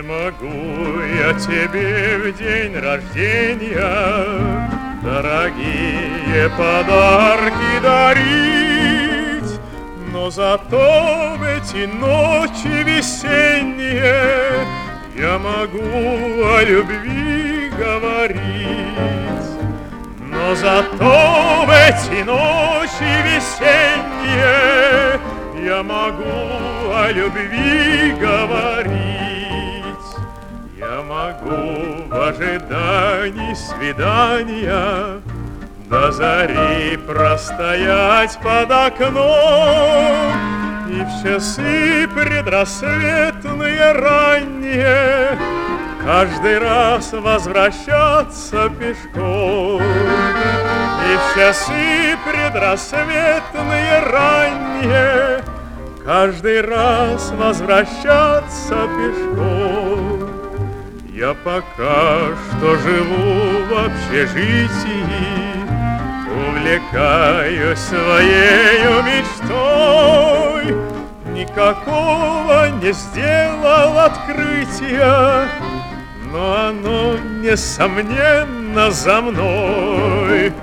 Не могу я тебе в день рождения дорогие подарки дарить, но зато в эти ночи весенние я могу о любви говорить. Но зато в эти ночи весенние я могу о любви говорить. Я могу в ожидании свидания до зари простоять под окном и в часы предрассветные ранние каждый раз возвращаться пешком. И в часы предрассветные ранние каждый раз возвращаться пешком. Я пока что живу в общежитии, увлекаюсь своею мечтой. Никакого не сделал открытия, но оно, несомненно, за мной.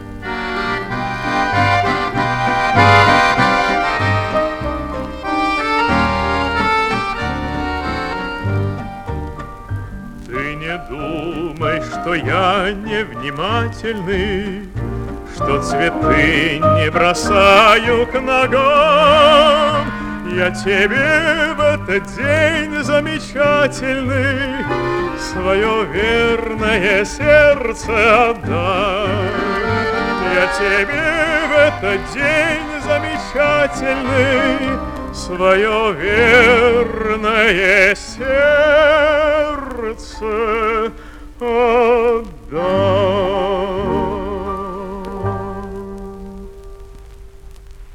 Ты не думай, что я невнимательный, что цветы не бросаю к ногам. Я тебе в этот день замечательный свое верное сердце отдам. Я тебе в этот день замечательный свое верное сердце